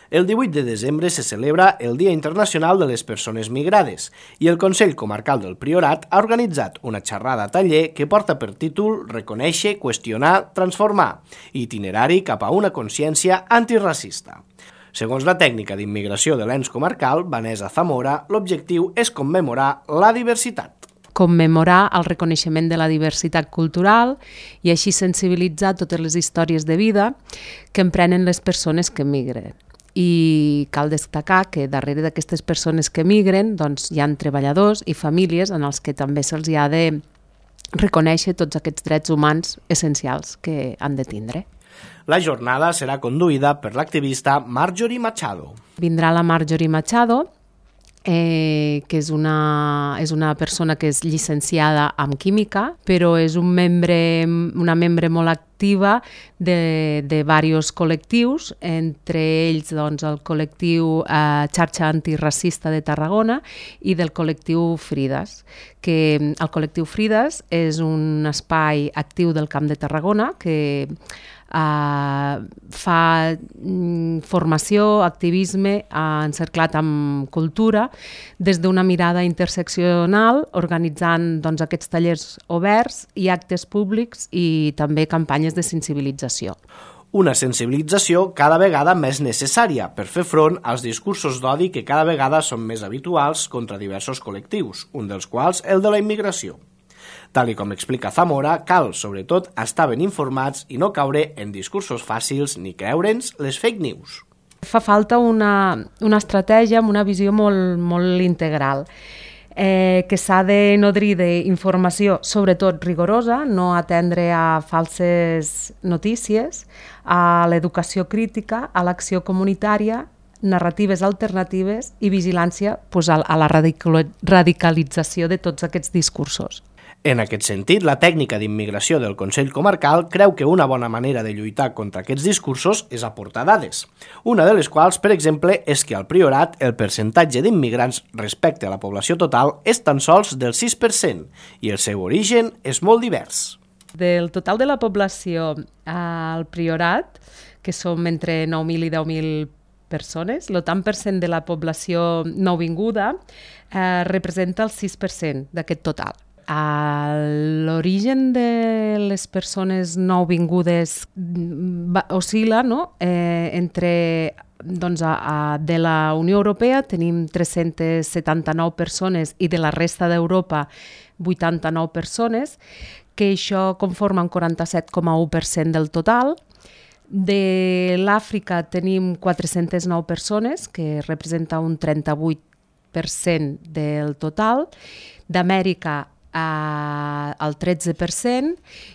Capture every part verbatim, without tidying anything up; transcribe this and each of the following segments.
El divuit de desembre se celebra el Dia Internacional de les Persones Migrades i el Consell Comarcal del Priorat ha organitzat una xerrada taller que porta per títol Reconèixer, qüestionar, transformar, itinerari cap a una consciència antiracista. Segons la tècnica d'immigració de l'ens comarcal, Vanessa Zamora, l'objectiu és commemorar la diversitat. Commemorar el reconeixement de la diversitat cultural i així sensibilitzar totes les històries de vida que emprenen les persones que migren. I cal destacar que darrere d'aquestes persones que migren doncs, hi ha treballadors i famílies en els que també se'ls ha de reconèixer tots aquests drets humans essencials que han de tindre. La jornada serà conduïda per l'activista Marjorie Machado. Vindrà la Marjorie Machado, Eh, que és una, és una persona que és llicenciada en química, però és un membre, una membre molt activa de, de diversos col·lectius, entre ells doncs, el col·lectiu eh, Xarxa Antiracista de Tarragona i del col·lectiu Frides, que el col·lectiu Frides és un espai actiu del Camp de Tarragona que Uh, fa mm, formació, activisme uh, encerclat amb cultura des d'una mirada interseccional, organitzant doncs, aquests tallers oberts i actes públics i també campanyes de sensibilització. Una sensibilització cada vegada més necessària per fer front als discursos d'odi que cada vegada són més habituals contra diversos col·lectius, un dels quals el de la immigració. Tal com explica Zamora, cal, sobretot, estar ben informats i no caure en discursos fàcils ni creure'ns les fake news. Fa falta una, una estratègia amb una visió molt, molt integral, eh, que s'ha de nodrir d'informació, sobretot rigorosa, no atendre a falses notícies, a l'educació crítica, a l'acció comunitària, narratives alternatives i vigilància pues, a la radicalització de tots aquests discursos. En aquest sentit, la tècnica d'immigració del Consell Comarcal creu que una bona manera de lluitar contra aquests discursos és aportar dades, una de les quals, per exemple, és que al Priorat el percentatge d'immigrants respecte a la població total és tan sols del sis per cent i el seu origen és molt divers. Del total de la població al Priorat, que som entre nou mil i deu mil persones, el tant per cent de la població nouvinguda eh, representa el sis per cent d'aquest total. L'origen de les persones nouvingudes oscil·la, no? eh, entre doncs, a, a, de la Unió Europea tenim tres-centes setanta-nou persones i de la resta d'Europa vuitanta-nou persones, que això conforma un quaranta-set coma u per cent del total. De l'Àfrica tenim quatre-centes nou persones, que representa un trenta-vuit per cent del total. D'Amèrica al tretze per cent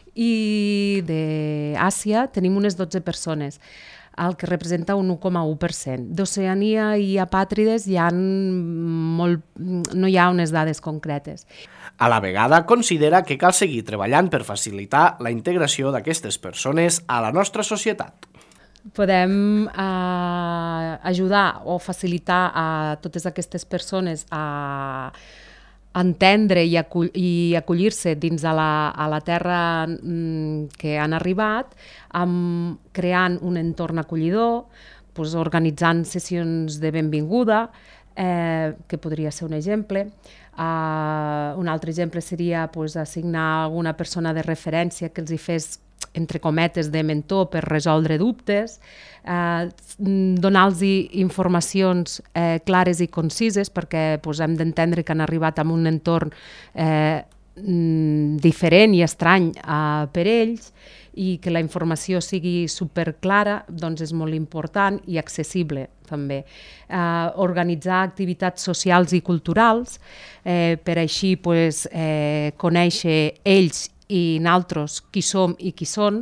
i d'Àsia tenim unes dotze persones, el que representa un u coma u per cent. D'Oceania i apàtrides hi ha molt, no hi ha unes dades concretes. A la vegada considera que cal seguir treballant per facilitar la integració d'aquestes persones a la nostra societat. Podem eh, ajudar o facilitar a totes aquestes persones a entendre i, acull, i acollir-se dins de la, a la terra mm, que han arribat, amb, creant un entorn acollidor, doncs, organitzant sessions de benvinguda, eh, que podria ser un exemple. Uh, un altre exemple seria doncs, assignar alguna persona de referència que els hi fes, entre cometes, de mentor per resoldre dubtes, eh, donar-los informacions eh, clares i concises perquè pues, hem d'entendre que han arribat a un entorn eh, diferent i estrany eh, per ells i que la informació sigui superclara doncs és molt important i accessible també. Eh, organitzar activitats socials i culturals eh, per així pues, eh, conèixer ells i nosaltres qui som i qui són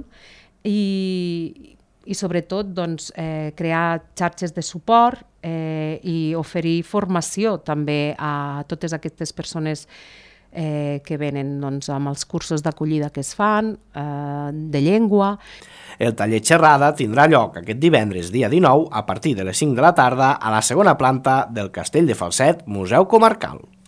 i, i sobretot doncs, eh, crear xarxes de suport eh, i oferir formació també a totes aquestes persones eh, que venen doncs, amb els cursos d'acollida que es fan, eh, de llengua. El taller xerrada tindrà lloc aquest divendres, dia dinou, a partir de les cinc de la tarda, a la segona planta del Castell de Falset, Museu Comarcal.